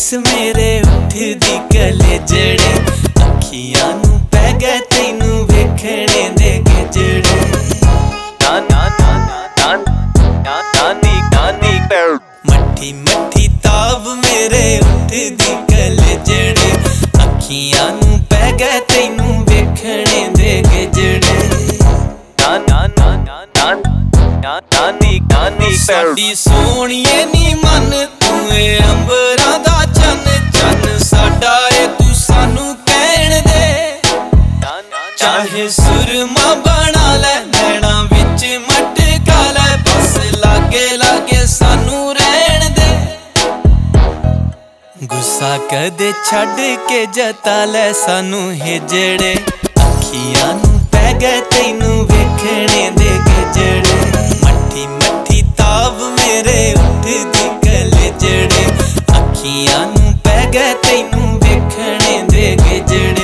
मेरे उठदी कलेजड़े अखियां नू पै गए तैनू वेखणे दे गिजड़े। मट्ठी मट्ठी ताव मेरे उठदी कलेजड़े अखियां नू पै गए तैनू वेखणे दे गिजड़े। साडी सोहणीए नी मन तू अंबरां दा चन चन साडा ए तू सानू कहण दे। चाहे सुरमा बना लै नैना विच मटका लै बस लागे लागे सानू रहण दे। गुस्सा कदे छड्ड के जता लै सानू हिजड़े अखियां नू पै गए तैनू वेखणे दे गिजड़े। मट्ठी मट्ठी ताव मेरे उठदी कलेजड़े अखियां नू पै गए तैनू वेखणे दे गिजड़े।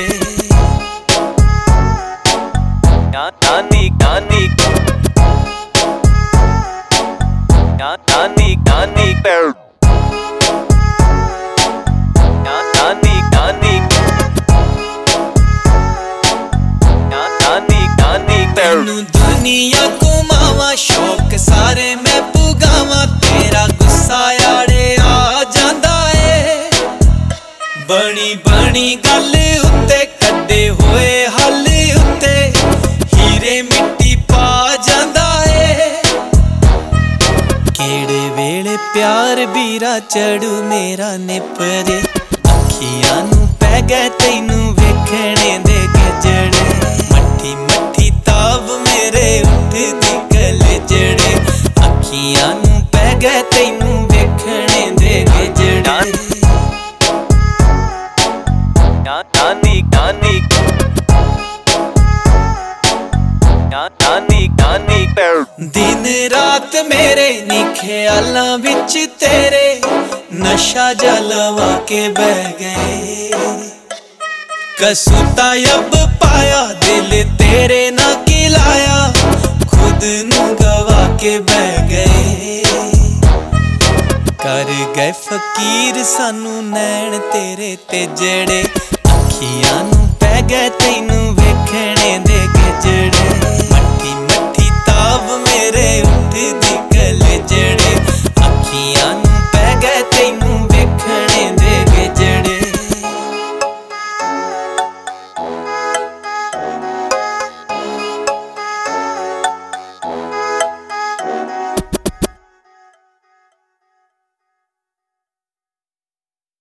तैनू दुनिया घुमावा शौक सारे मैं पुगावा तेरा गुस्सा यारे आ जांदा ए। बनी बनी गल उत्ते कड्डे होए हल उत्ते हीरे मिट्टी पा जांदा ए। केड़े वेले प्यार बीरा चढ़ू मेरा निपरे अखियां नू पै गए तैनू वेखणे दे गिजड़े। मट्ठी मट्ठी ताव मेरे उठदी कलेजड़े अखियां नू पै गए तैनू वेखणे दे गिजड़े। दिन रात मेरे नी ख्यालां विच तेरे नशा जलवा के बह गए। कसूता अब पाया दिल तेरे ना खिलाया खुद नू गवा के बह गए। कर गए फकीर सानू नैन तेरे ते जड़े अखियां नू पै गए तैनू